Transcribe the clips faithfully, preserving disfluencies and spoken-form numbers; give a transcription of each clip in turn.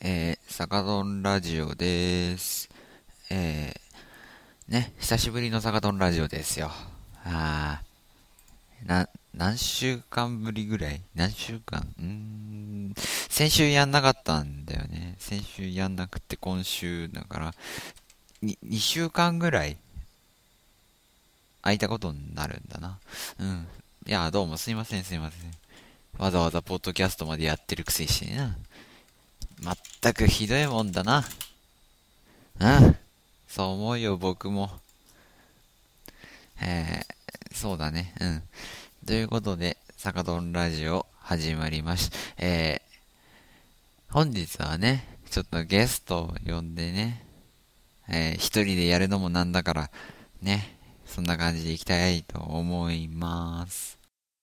えー、サカドンラジオです。えー、ね、久しぶりのサカドンラジオですよ。あー、な、何週間ぶりぐらい何週間うーん、先週やんなかったんだよね。先週やんなくて今週だから、に、にしゅうかんぐらい空いたことになるんだな。うん。いや、どうもすいませんすいません。わざわざポッドキャストまでやってるくせしてな。まったくひどいもんだな。うん。そう思うよ、僕も。えー、そうだね。うん。ということで、サカドンラジオ始まりまし。えー、本日はね、ちょっとゲストを呼んでね、えー、一人でやるのもなんだから、ね、そんな感じでいきたいと思います。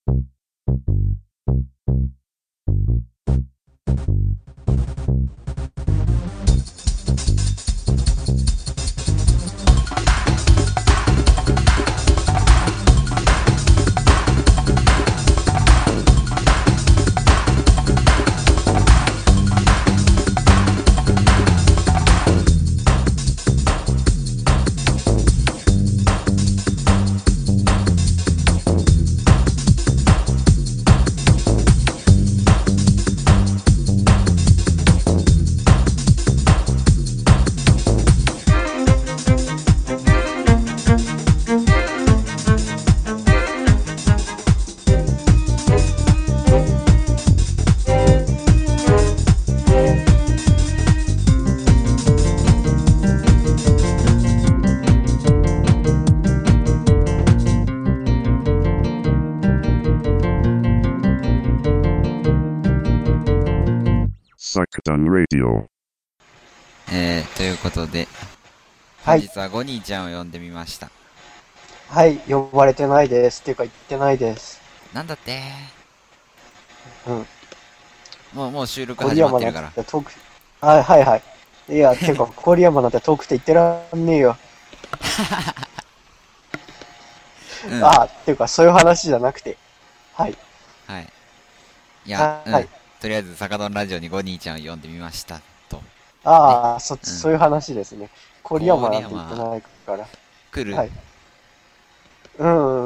Sakadon Radio。 えー、ということで、 はい。 本日はゴニーちゃんを呼んでみました。 はい。呼ばれてないです。っていうか言ってないです。 なんだってうん。 もう、もう収録郡始まっ山なんててるから。 遠く、はいはいはい。いや、ていうか、郡山なんて遠くて行ってらんねえよ。 うん。 ああ、っていうか、そういう話じゃなくて。はい。 はい。いや、うん。 はい。 とりあえず、サカドンラジオにゴニーちゃんを呼んでみました。と。ね。 ああ、そっち、 うん。 そういう話ですね。郡山郡なんて言って山、 ないから。 来る。 はい。うん。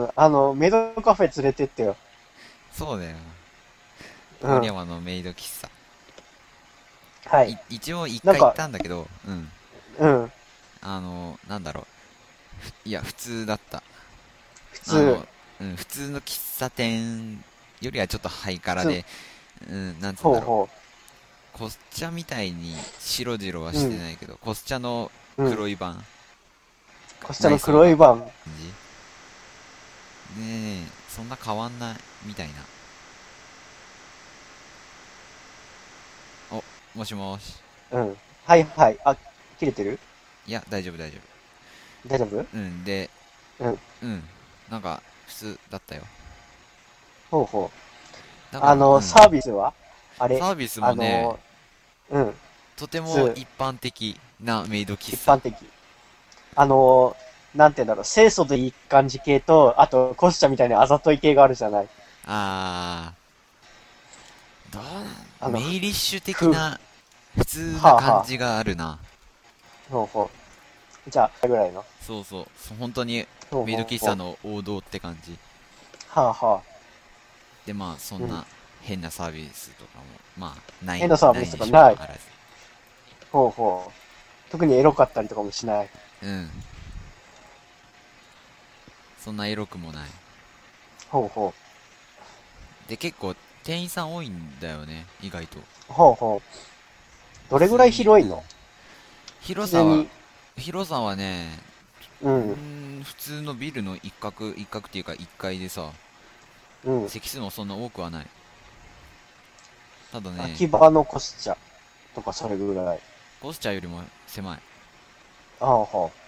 あの、メイドカフェ連れてってよ。 そうだよ。郡うん。 山のメイド喫茶。 はい。 い、一応一回行っなんか、 たんだけど、うん。 うん。 あの、なんだろう。いや、普通だった。 普通、 あの、うん、普通の喫茶店よりはちょっとハイカ普通、 ラで、うん、なんつうんだろう。 ほうほコスチャみたいに白々はう。うしてん。 ないけど、コスチャのうん。 黒い版、 こちらの内装が黒い版。 感じ。ねえ、そんな変わんないみたいな。お、もしもし。 うん。はいはい。あ、切れてる？ いや、大丈夫大丈大丈夫？ 夫。うん、で、 うん。 うん。なんか、普通だったよ。 ほうほう。 だから、うあの、 ん。 サービスはあれ、 サービスあもね、 の、うん、 とて普通、 も一般的なメイド喫茶。 一般的。あの、なんて言うんだろう、清楚でいい感じ系と、あと、コスチャみたいなあざとい系があるじゃない。 あー、どうあの、 メイリッシュ的ふ、はな、普通なあはあ、 感じがあるな。 ほうほう。じゃあ、ぐらいの。 そうそう。そ本当にほうメイド喫茶ほうほう。 の王道って感じ。 はあはあ。 で、まあ、そうん。 んな変なサービスとかも、まあ、ない、 変なサービないにしスとかない。 もかかわらず。 ほうほう。特にエロかったりとかもしない。 うん。そんなエロくもない。 ほうほで、結構、店員さん多いんだよね、意外と。 う。ほうほう。どれぐらい普通に、うん。 広いの？普広さは、 通に。 広さはね、ううん。 ーん、普通のビルの一角、一角っていうか一階でさ、 うん。 席数もそんな多くはない。ただね、 秋葉のコスチャとかそれぐらい。 コスチャよりも狭い。 ああ、はあ。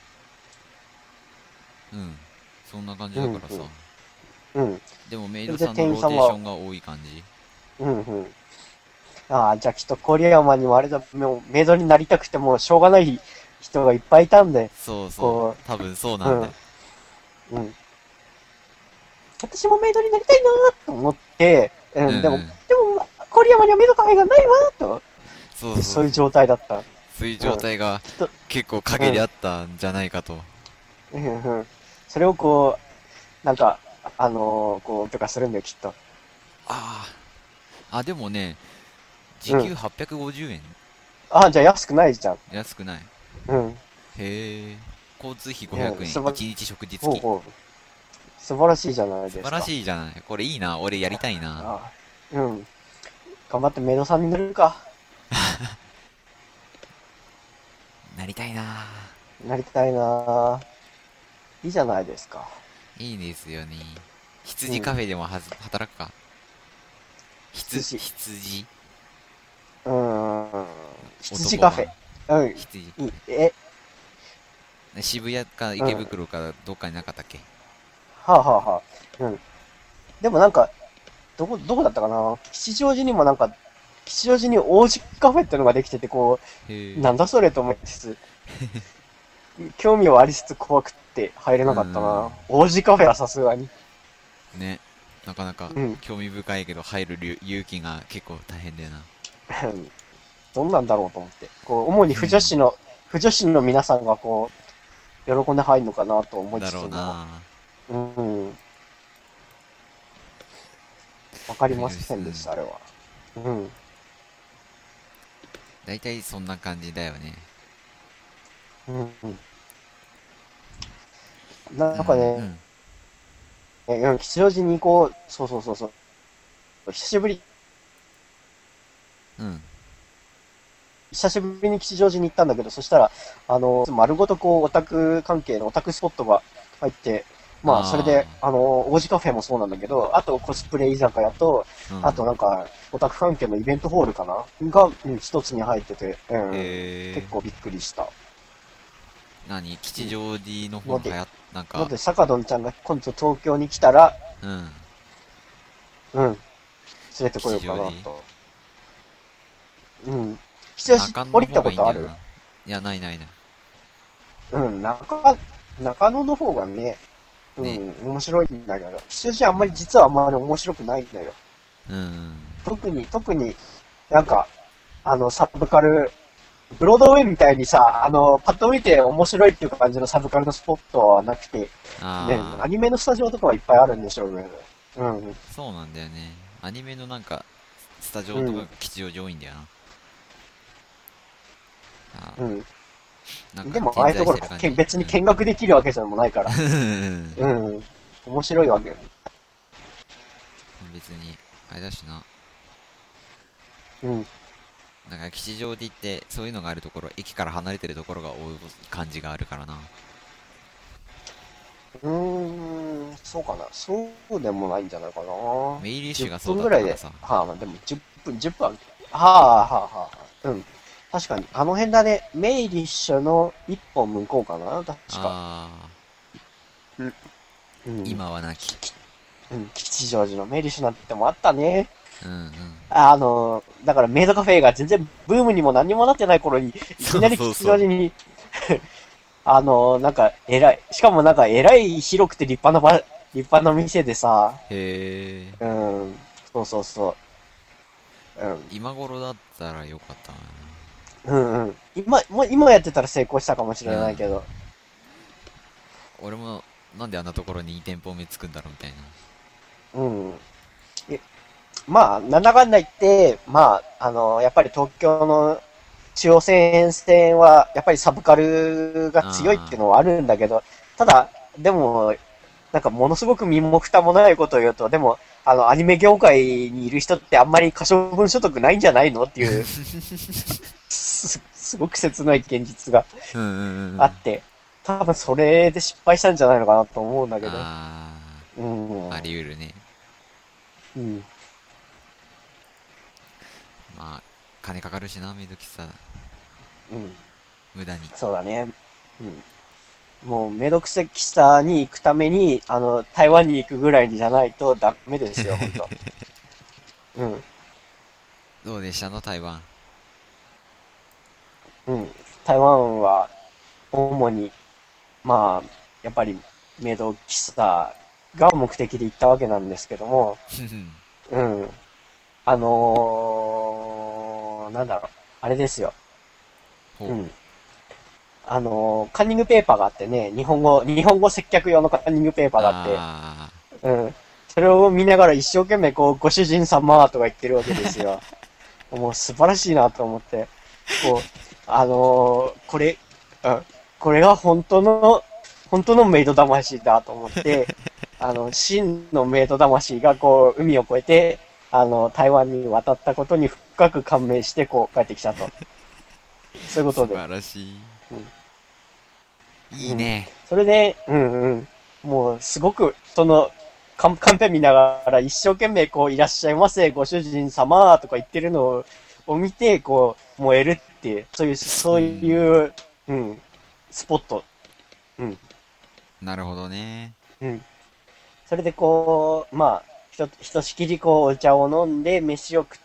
うん。そんな感じうん、 だからさ。 うん。うん。 でもメイそれでドさんのロー店員さんは、 テーションが多い感じ。 うん、うん。ああ、じゃあきっと郡山にもあれだ、もうメイドになりたくてもしょうがない人がいっぱいいたんで、 そうそう。 こ多分そうう、うん、 なんだよ。 うん。私もメイドになりたいなと思って、うん、でも、 うんうん。 でも、郡山にはメイドカフェがないわと。 そうそうそういう状態だった。 そういう状態がきっと、 結構陰であったんじゃないかと。 うんうん。それをこう、なんか、あのーこう、とかするんだよ、きっと。 ああ。あ、でもね、時うん。 給はっぴゃくごじゅうえん。 あ、じゃあ安くないじゃん。 安くない。 うん。 へえ。交通費500 うん、 円。 すば、 いちにち食事付き。 ほうほう。素晴らしいじゃない素晴らですか。 しいじゃない。これいいな。俺やりたいな。 あ、うん。頑張ってメイドさんになるか。 なりたいな。 なりたいな。いいじゃないですか。 いいですよね。羊うん。 カフェでもはず働くか。羊、 羊。 羊うーん。羊カフェ。 男版。 うん。 羊。 いいえ、 渋谷か池うん。は袋かどっかになかったっけ？ あ、はあはあ。うん。でもなんか、どこ、どこだったかな、吉祥寺にもなんか、吉祥寺に王子カフェってのができてて、こう、 へえ。 なんだそれと思いつつ、興味はありつつ怖くって入れうんうなかったん。 な。王子カフェはさすがに。 ね。なかなかうん。 興味深いけど入るりゅ勇気が結構大変だよな。 どんなんだろうと思って。こう、主に不女子の、不女子の皆さんがこう、喜んで入るのかなと思いだろうつつも、 な。 うん、わかりま不女子、うん。 せんでした、あれは。うん。 大体そんな感じだよね。 うん。 うん、 なんかね、 うん、 うん吉祥寺に行こう、そうそうそうそう。久しぶり、 うん。 久しぶりに吉祥寺に行ったんだけど、そしたら、あの、丸ごとこう、オタク関係のオタクスポットが入って、まあ、それで、 ああの、王子カフェもそうなんだけど、あとコスプレ居酒屋と、 あ、うん。 あとなんか、オタク関係のイベントホールかなが、うん一つに入ってて、うん、 へえ。 結構びっくりした。 何吉祥寺の方ので、 に流行っ、なんか、 ので、坂ドンちゃんが今度東京に来たら、 うん。 うん、連れてこようか吉祥寺なと。うん。吉祥寺中野降りの方がたことある？ いいんだよな。いや、ないないない。 うん、中、中野の方がね、うね。 ん、面白いんだけど、吉祥寺あんまり、 うん。 実はあんまり面白くないんだよ。 うん。 特に、特になんか、あの、サブカル、ブロードウェイみたいにさ、あの、パッと見て面白いっていう感じのサブカルのスポットはなくて、ね、アあニメのスタジオとかはいっぱいあるんでしょうけど、うん、 あ、そうなんだよね。アニメのなんか、スタジうん、 オとか吉祥寺多いんだよな。あうん。 ーなんかでも、ああ点いうところ、 在してる感じ。 け別に見学できるわけじゃもないから、 うん。 うん、面白いわけよ。 別に、あれだしな。 うん。 なんか吉祥寺ってそういうのがあるところ、駅から離れてるところが多い感じがあるからな。 うーん、そうかな。そうでもないんじゃないかな。 メイリッシュ 10 がそう分ぐらいで、 だったからさ。 はあ、まあでもじゅっぷん、じゅっぷん、はあ、はあ、はあ、うん。確かに、あの辺だね、メイリッシュの一本向こうかな、確か。 あうん、うー、 ん、 今はなき。 うん、吉祥寺のメイリッシュなんてもあったね。 うんうん。 あの、だからメイドカフェが全然ブームにも何にもなってない頃に、いそうきなり吉そうそう。 祥寺に、あの、なんか、偉い、しかもなんか、偉い広くて立派な場、立派な店でさ、 へえ。 うん、そうそうそう。うん。 今頃だったらよかったうんうん。今、もう今やってたら成功したかもしれな。うん。 ないけど。 俺も、なんであんなところにに店舗目つくんだろうみたいな。 うん。え、まあ、なんだかんだ言って、まあ、あの、やっぱり東京の中央線線は、やっぱりサブカルが強いっていうあのはあるんだけど、ただ、でも、なんかものすごく身も蓋もないことを言うと、でも、あの、アニメ業界にいる人ってあんまり可処分所得ないんじゃないのっていう、す、すごく切ない現実があ。うんうんうんうん。 あって、多分それで失敗したんじゃないのかなと思うんだけど。 あうん。 あ。あり得るね。 うん。 まあ、金かかるしな、めんどきさ。 うん。 無駄に。 そうだね。うん。もう、メイドクセキサに行くために、あの、台湾に行くぐらいじゃないとダメですよ、ほんと。うん。 どうでしたの台湾？ うん。台湾は、主に、まあ、やっぱり、メイド喫茶が目的で行ったわけなんですけども、うん。あのー、なんだろう。 あれですよ。 ほう。 うん。あのー、カンニングペーパーがあってね、日本語、日本語接客用のカンニングペーパーがあって、 あうん。それを見ながら一生懸命こう、ご主人様とか言ってるわけですよ。もう素晴らしいなと思って。こう、あのー、これ、うん。これが本当の、本当のメイド魂だと思って、あの、真のメイド魂がこう、海を越えて、あの、台湾に渡ったことに深く感銘して、こう、帰ってきたと。そういうあ、素ことで。 晴らしい。 うんいいね。 それで、うんうん。もう、すごく、その、カンカンペ見ながら一生懸命こう、いらっしゃいませ、ご主人様とか言ってるのをを見て、こう、燃えるっていう、そういう、そういう、うん、スポット。うん、 なるほどね。 うん。それでこう、まあ、ひと、ひとしきりこう、お茶を飲んで、飯を食って、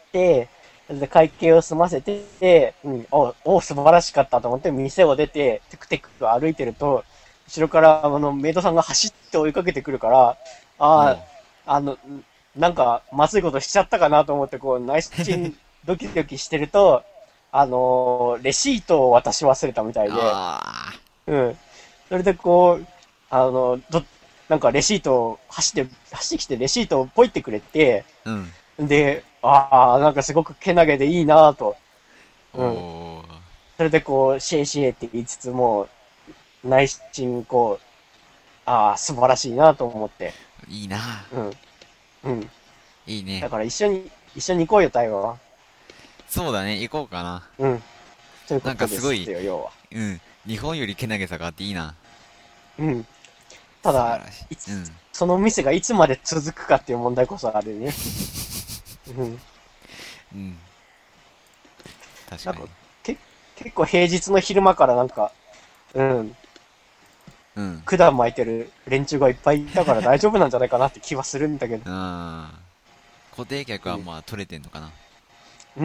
それで会計を済ませて、うん、お、お、素晴らしかったと思って店を出て、テクテク歩いてると、後ろからあの、メイドさんが走って追いかけてくるから、あおう。 あ、あの、んなんか、まずいことしちゃったかなと思って、こう、内心ドキドキしてると、あのーレシートを渡し忘れたみたいで、 あうん。それでこう、あの、ど、なんかレシートを走って、走ってきてレシートをポイってくれて、 あ。うん。 で、ああ、なんかすごくけなげでいいなぁと。うん。 おー。 それでこう、シェイシェイって言いつつも、内心こう、ああ、素晴らしいなと思って。 いいな。 うん。うん。 いいね。 だから一緒に、一緒に行こうよ、台湾。 そうだね。行こうかな。 うん。というこなんとかすごい、 ですよ、要は。 うん。日本よりけなげさがあっていいな。 うん。ただ、 素晴らしいつ、 い。うん。 その店がいつまで続くかっていう問題こそあるね。うん。 うん。確なんか、 かに。 け、結構平日の昼間からなんか、うん、 うん。 管巻いてる連中がいっぱいいたから大丈夫なんじゃないかなって気はするんだけど。 あー。固定客はまあ取れてんのかな。 うん、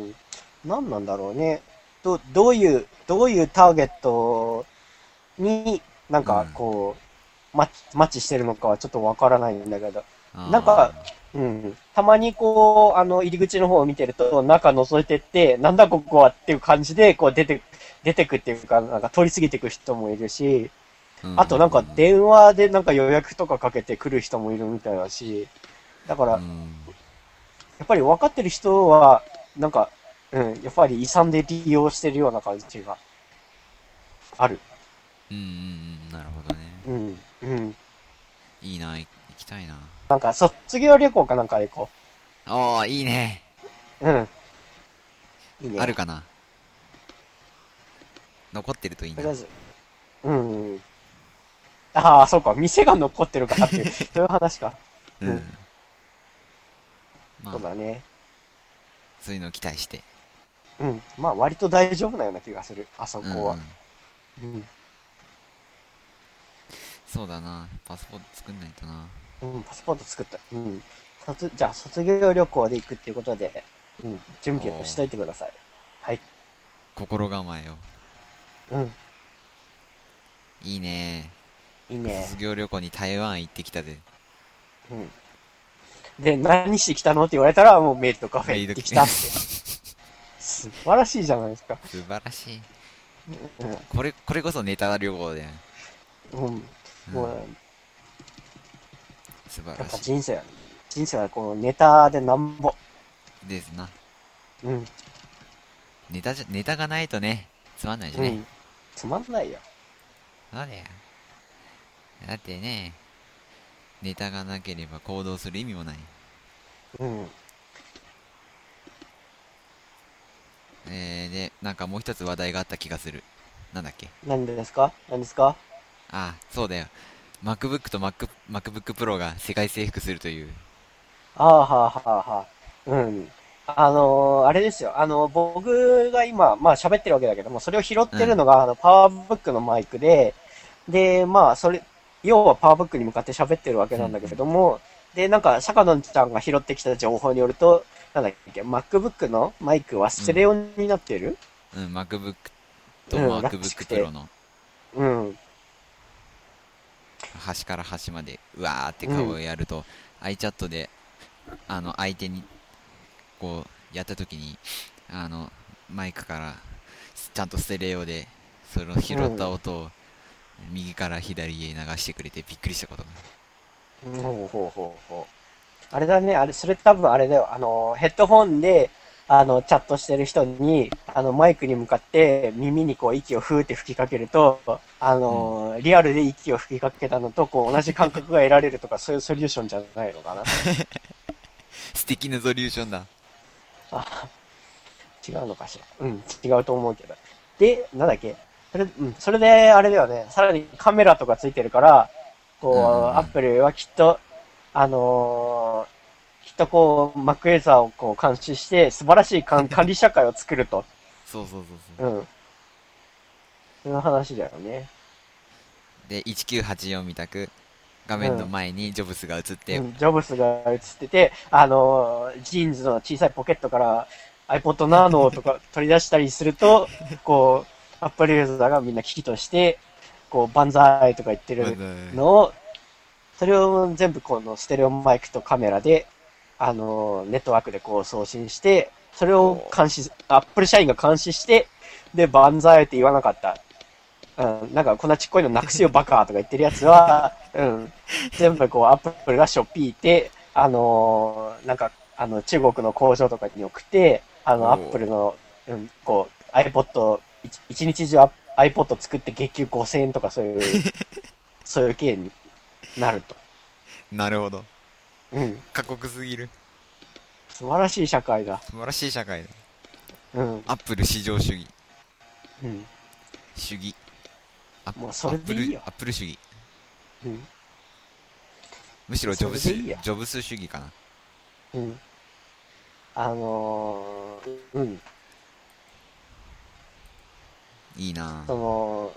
何なんだろうね。ど、どういう、どういうターゲットになんかうん。 こう、マッチ、マッチしてるのかはちょっとわからないんだけど。なんあか、うん、たまにこう、あの、入り口の方を見てると、中覗いてって、なんだここはっていう感じで、こう出て、出てくっていうか、なんか通り過ぎていく人もいるし、 あ。うん。 あとなんか電話でなんか予約とかかけてくる人もいるみたいだし、だから、やうん。 っぱり分かってる人は、なんか、うん、やっぱり遺産で利用してるような感じがある。 うんうんうん。なるほどね。 うん、うん。 いいな。行きたいな。 なんか卒業旅行かなんかで行こああ、いいね。 う。うん。いいね。 あるかな。残ってるといいな。 とりあえず、うん。ああ、そうか。店が残ってるかっていう、そういう話か。 うん。 うん。 まあ、 そうだね。 そういうのを期待して。 うん。まあ、割と大丈夫なような気がする。あそうんうこは。 ん。 うん。 そうだな。パスポート作んないとな。 うん、パスポート作った。うん。卒、じゃあ、卒業旅行で行くっていうことで、うん、準備をしといてください。はい。 心構えを。 うん。 いいね。 いいね。 卒業旅行に台湾行ってきたで。 うん。で、何してきたのって言われたら、もうメイドカフェ行ってきたって。素晴らしいじゃないですか。 素晴らしい。 うこれ、これこそネタ旅行で。 ん。うん。 うん。 もう、やっぱ素晴らし人生は、人生はこのネタでなんぼ。 い。ですな。 うん。 ネタじゃ、ネタがないとね、つまんないしね。 うん。つまんないよ。 そうだよ。だってね、ネタがなければ行動する意味もない。 うん。 えー、で、なんかもう一つ話題があった気がする。なんだっけ。 何ですか何ですかああ、そうだよ。MacBook と Mac、MacBook Pro が世界征服するという。 ああ、はあ、はあ、はあ。うん。あのーあれですよ。あの、僕が今、まあ喋ってるわけだけども、それを拾っうん。 てるのが、あの、パワーブックのマイクで、で、まあ、それ、要はパワーブックに向かって喋ってるわけなんだけれうんども、で、なんか、坂野ちゃんが拾ってきた情報によると、なんだっけ、MacBook のマイクはうん。 ステレオになってるうん。MacBook とうん、らし MacBook く Pro て。 のうん、 端から端まで、うわーって顔をうん、 やると、iChat で、あの、相手に、こう、やった時に、あの、 マイクからちゃんとステレオでその拾った音を右から左へ流してくれてびっくりしたことが。 うん、ほうほうほうほう。あれだね、あれ、それ多分あれだよ。あの、ヘッドホンで、あの、チャットしてる人に、あの、マイクに向かって耳にこう息をふーって吹きかけると、あの、リアルで息を吹きかけたのと、こう、同じ感覚が得られるとか、そういうソリューションじゃないのかな。 素敵なソリューションだ。 あ、違うのかしら。うん、違うと思うけど。で、なんだっけ。それ、うん、それで、あれだよね。さらにカメラとかついてるから、こう、 うんうんうん、 アップルはきっと、あのーきっとこう、Mac ユーザーをこう監視して、素晴らしい管管理社会を作ると。 そうそうそうそう。 うん。その話だよね。 で、せんきゅうひゃくはちじゅうよんみたく、画面の前にジョブスが映ってうん、ジョブスが映ってて、あのージーンズの小さいポケットから iPod Nano とか取り出したりすると、こう、Apple ユーザーがみんな危機として、こう、万歳とか言ってるのを、それを全部このステレオマイクとカメラで、あのーネットワークでこう送信して、それを監視、Apple 社員が監視して、で、万歳って言わなかった。うん、なんかこんなちっこいのなくすよバカとか言ってるやつは、うん、全部こうアップルがしょっぴいて、あのーなんか、あの、中国の工場とかに送って、あの、アップルの、うん、こう、iPod、一一日中 iPod 作って月給ごせんえんとかそういう、そういう系になると。 なるほど。 うん。 過酷すぎる。 素晴らしい社会だ。 素晴らしい社会だ。 うん。 アップル至上主義。 うん。 主義。アッもうそれでいいよアップル、アップル主義。 うん。 むしろジョブス、 それでいいやジョブス主義かな。 うん。あのー、うん。 いいなそぁ。 の、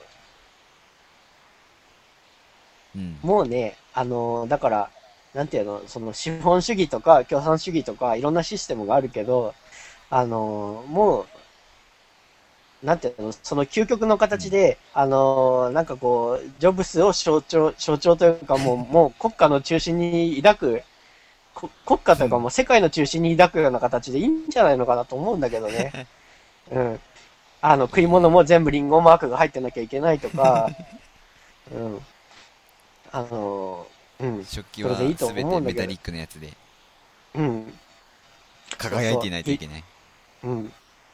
うん。 もうね、あのーだから、なんていうの、その資本主義とか共産主義とかいろんなシステムがあるけど、あのーもう、なんていうの、その究極の形で、あのーなんかこう、ジョブスを象徴、象徴というかもう、もう国家の中心に抱く、こ国家というかもう世界の中心に抱くような形でいいんじゃないのかなと思うんだけどね。うん。あの、食い物も全部リンゴマークが入ってなきゃいけないとか、うん。あのーうん。 食器それでいいとはすべ思うんだけどてメタリックのやつでうん。 輝いていないといけない。 うん。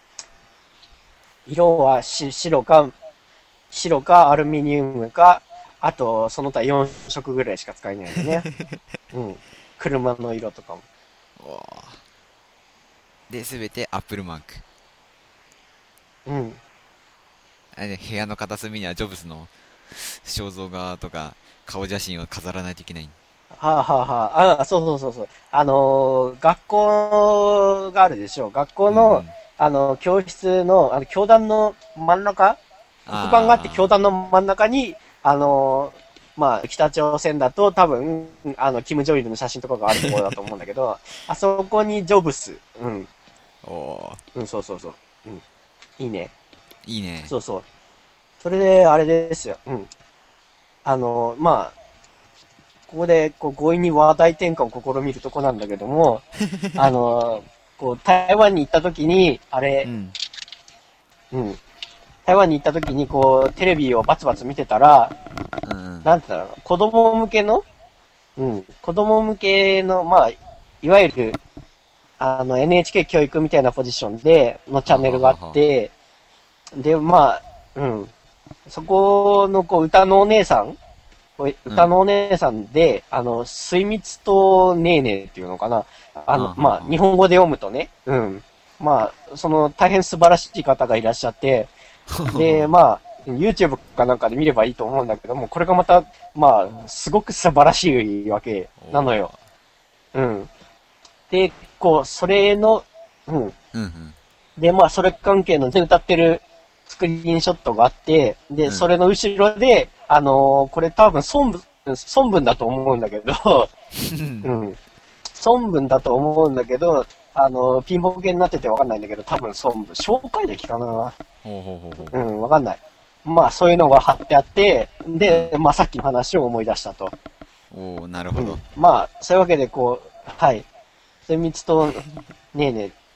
色はし白か、白かアルミニウムか、あと、その他よん色ぐらいしか使えないんでね。うん。車の色とかも。 おーで、すべてアップルマーク。 うん。 あれね、部屋の片隅にはジョブスの肖像画とか顔写真を飾らないといけない。 はあ、はあはあ、ああ、そうそうそうそう。あのー学校があるでしょう。学校の、 うんうんあの、教室の、あの、教壇の真ん中、黒板があって教壇の真ん中に、あのーまあ、北朝鮮だと多分、あの、キム・ジョイルの写真とかがあるところだと思うんだけど、あそこにジョブス。うん。 おーうん、そうそうそう。うん。いいね。 いいね。 そうそう。それで、あれですよ。うん。あの、まあ、ここで、こう、強引に話題転換を試みるとこなんだけども、あの、こう、台湾に行った時に、あれう、ん。 うん。台湾に行った時に、こう、テレビをバツバツ見てたら、 うんうん。 なんて言うんだろう、子供向けの、うん、子供向けの、まあ、いわゆる、あの、エヌエイチケー 教育みたいなポジションで、のチャンネルがあって、で、まあ、うん。そこの、こう、歌のお姉さんこう歌のお姉さんで、あの、水蜜とねーねーっていうのかな。あの、 あまあ、日本語で読むとね、うん。まあ、その、大変素晴らしい方がいらっしゃって、で、まあ、YouTube かなんかで見ればいいと思うんだけども、これがまた、まあ、すごく素晴らしいわけなのよ。うん。で、こう、それの、うん。 うんうん。 で、まあ、それ関係の、で、歌ってるスクリーンショットがあって、で、 うんそれの後ろで、あのーこれ多分孫文、孫文だと思うんだけど、うん。孫文だと思うんだけど、あのーピンボケになっててわかんないんだけど、多分孫文、紹介歴かな。 ほうほうほうほう。 うん、わかんない。まあ、そういうのが貼ってあって、で、まあ、さっきの話を思い出したと。 おおなるほど。 うん、まあ、そういうわけで、こう、はい。精密と、ねえねえ、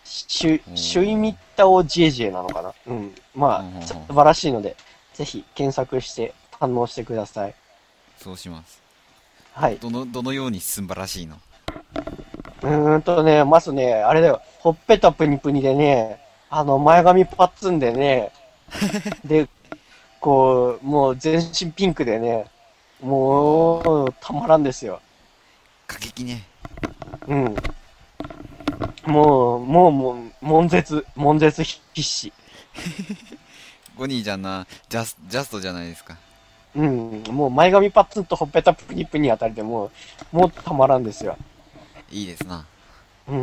シュ、シュイミッタオジェジェなのかな。うん。まうんうんうんあ、素晴らしいので、ぜひ検索して堪能してください。 そうします。 はい。 どの、どのように素晴らしいの？ うーんとね、まずね、あれだよ、ほっぺたプニプニでね、あの、前髪パッツンでね、で、こう、もう全身ピンクでね、もう、たまらんですよ。 過激ね。 うん。もう、もう、もう、悶絶、悶絶必至。 ゴニーちゃんな、ジャス、ジャストじゃないですか。 うん。もう前髪パッツンとほっぺたプニプニあたりでもう、もうたまらんですよ。 いいですな。 うん。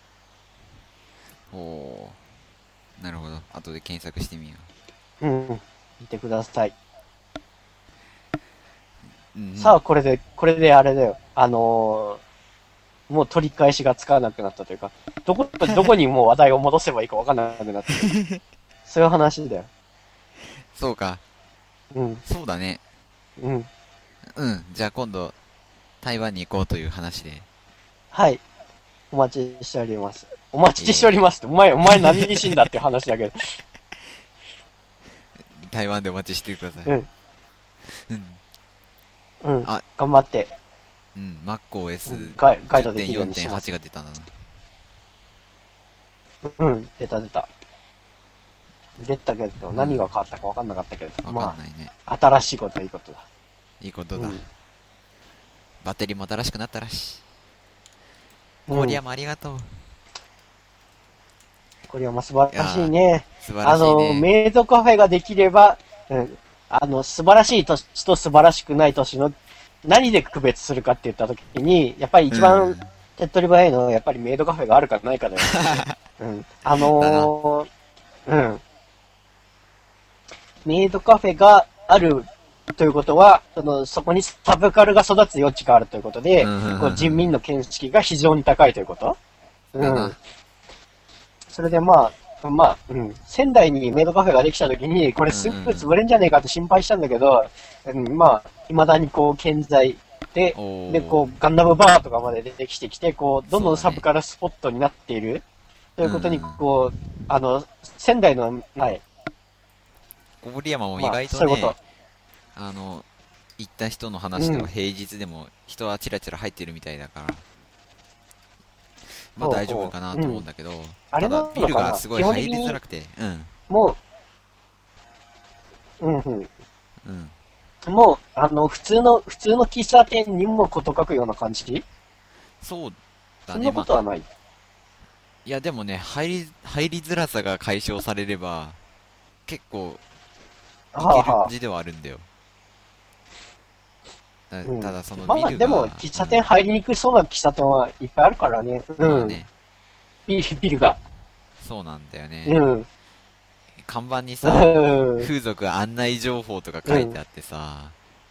おー。なるほど。後で検索してみようん。見てください。 う。うんうん、 さあ、これで、これであれだよ。あのーもう取り返しがつかなくなったというか、どこ、どこにもう話題を戻せばいいかわかんなくなってる。そういう話だよ。 そうか。 うん。 そうだね。 うん。 うん。じゃあ今度、台湾に行こうという話で。 はい。お待ちしております。お待ちしておりますって、お前、お前何に死んだっていう話だけど。 台湾でお待ちしてください。 うん。 うん。 うん。 あ頑張って。 うん。マック オーエスガイガイドできるようにします。 じゅってんよんてんはちが出たんだな。 うん。出た出た。出たけど、何が変わったかわかんなかったけど。 わかんないね。 まあ、新しいことはいいことだ。 いいことだ。 うんバッテリーも新しくなったらしい。 うんモリアもありがとう。 これはまあ素晴らしいね。 素晴らしいあの、 ね。 メイドカフェができれば、うん、あの、素晴らしい都市と素晴らしくない都市の何で区別するかって言ったときに、やっぱり一う番ん手っ取り早いのは、やっぱりメイドカフェがあるかないかだよ。うん。あのー、うん。メイドカフェがあるということは、その、そこにサブカルが育つ余地があるということで、 うんうんうんうんこう人民の見識が非常に高いということ。うだな。 ん。それでまあ、まあ、うん。仙台にメイドカフェができたときに、これすぐ潰れんじゃねえかって心配したんだけど、うん、まあ、未だにこう、健在で、 おーで、こう、ガンダムバーとかまで出てきてきて、こう、どんどんサブカルスポットになっている。ということに、 うんうんこう、あの、仙台のない、 小堀山も意まあ、 外とね、 そういうこあの、行った人の話でうんは平日でも人はチラチラ入ってるみたいだから、まあほうほう大丈夫かなと思うんだけど、 あれただなのかなビルがすごい基本的に入りづらくて、うん、 と。もう、うんうん。 うん。 もう、あの、普通の、普通の喫茶店にもこと書くような感じそうだそんね、まあ、 なことはない。 いやでもね、入り、入りづらさが解消されれば、結構、いけるはあは感じではあるんだよ。たうんただそのまあ、 ビルが、 でも、喫茶店入りにくそうな喫茶店はいっぱいあるからね。 うん、まうん。 あね、 ビル、ビルが。 そうなんだよね。 うん。 看板にさ、 うん風俗案内情報とか書いてあってさ、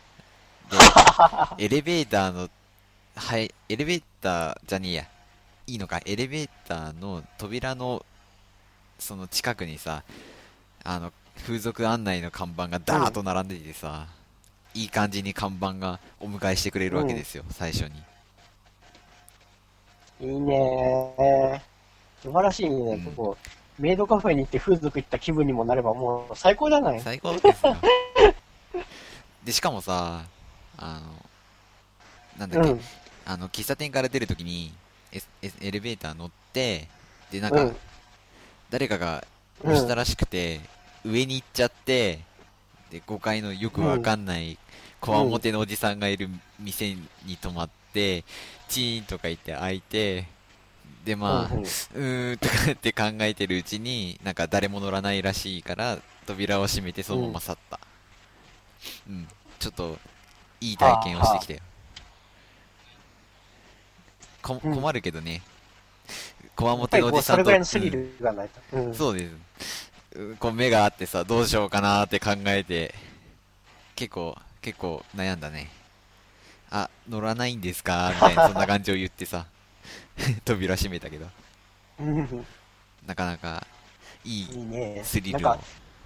で、エレベーターの、はい、エレベーターじゃねえや。いいのか、エレベーターの扉の、その近くにさ、あの、風俗案内の看板がダーッと並んでてさ、いい感じに看板がお迎えしてくれるわけですよ、最初に。 いいねー。素晴らしいね。 うんここ、メイドカフェに行って風俗行った気分にもなればもう最高じゃない最高ですよ。で、しかもさ、あの、なんだっけ、 うん。 あの、喫茶店から出るときに、エスエスエレベーター乗って、で、なんかうん、 誰かが押したらしくて、上に行っちゃって、で、ごかいのよくわかんない、こわもてのおじさんがいる店に泊まって、チーンとか言って開いて、で、まあ、 うんうんうーんとかって考えてるうちに、なんか誰も乗らないらしいから、扉を閉めてそのまま去った。うん、ちょっと、いい体験をしてきたよ。こうん困るけどね。こわもやっぱりこう、 てのおじさんと、 それぐらいのスリうんルがないと。うん。 そうです。うこう目があってさ、どうしようかなーって考えて、結構、結構悩んだね。あ、乗らないんですかみたいな、そんな感じを言ってさ、扉閉めたけど、 うん。 なかなか、いいいいね。 スリルをなんか。、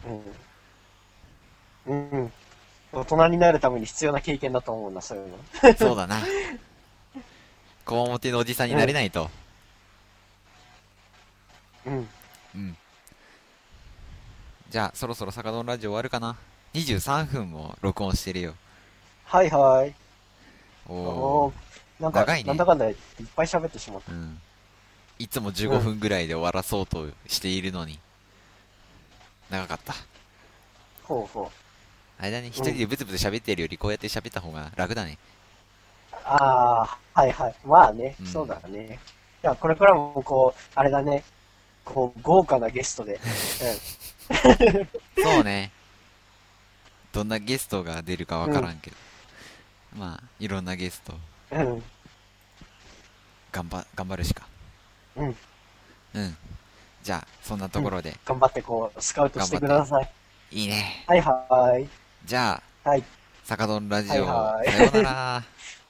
うん。うん。大人になるために必要な経験だと思うな、そういうの。 そうだな。こわもてのおじさんになれないと。 うん。 うん。じゃあ、そろそろ坂ドンラジオ終わるかな？ にじゅうさん 分も録音してるよ。 はいはい。 おおー、 ー、 なんか、 長いね。 なんだかんだいっぱい喋ってしまった。 うん。いつもじゅうごふんぐらいで終わらそうとしているのに、長かった。 ほうほう。 あれだね、一人でブツブツ喋ってるよりこうやって喋った方が楽だね。 ああ、はいはい。まあね、 うん。 そうだね。じゃあ、これからもこう、あれだね、こう、豪華なゲストで。 そうね。どんなゲストが出るかわうん。 からんけど。まあ、いろんなゲスト、 うん。 頑張、頑張るしか。 うん。 うん。じゃあ、そんなとうん。 ころで、 頑張ってこう、スカウトして頑張って。 ください。 いいね。 はいはい。 じゃあ、 はい。 坂ドンラはいジオ、 はい。 さようなら。